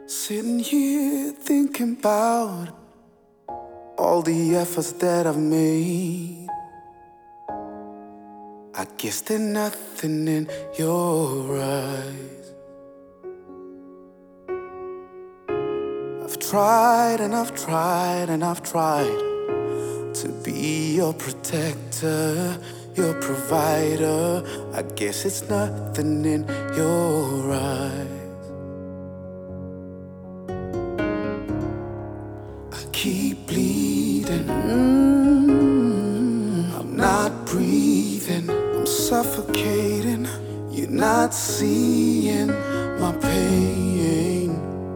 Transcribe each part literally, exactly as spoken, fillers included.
Sitting here thinking about all the efforts that I've made. I guess there's nothing in your eyes. I've tried and I've tried and I've tried to be your protector, your provider. I guess it's nothing in your eyes. Keep bleeding, mm, I'm not breathing, I'm suffocating. You're not seeing my pain.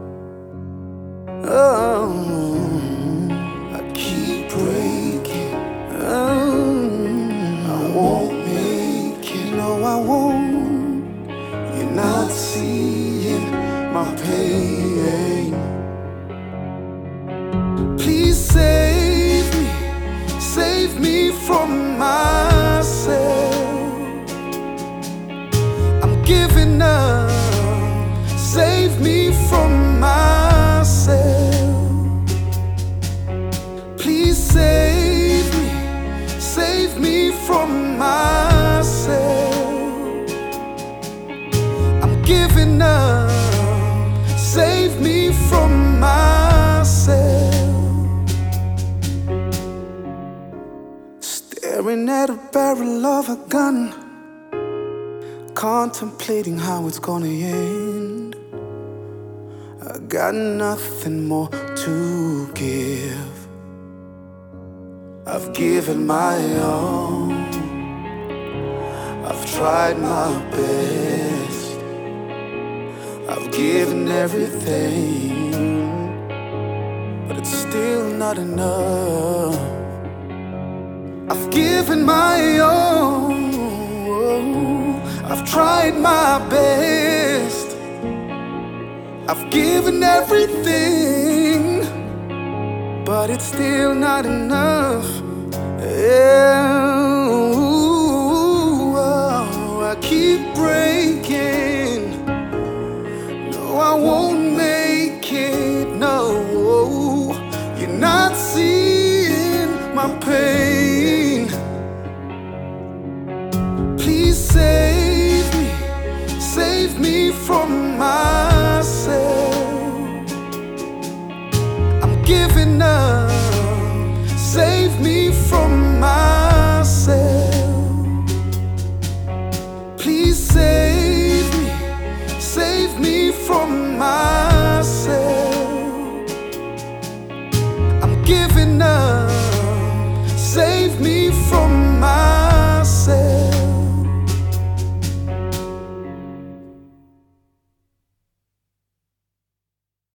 Oh, I keep breaking. Oh, I won't make it, no I won't. You're not seeing my pain. Please save me, save me from myself. I'm giving up, save me from myself. Please save me, save me from myself. I'm giving up, save me from myself. Staring at a barrel of a gun, contemplating how it's gonna end. I got nothing more to give. I've given my all, I've tried my best, I've given everything, but it's still not enough. I've given my all, I've tried my best, I've given everything, but it's still not enough. Yeah, I keep breaking. No, I won't make it. No, you're not seeing my pain. Please save me, save me from myself. I'm giving up, save me from myself. Please save me, save me from myself. I'm giving up, save me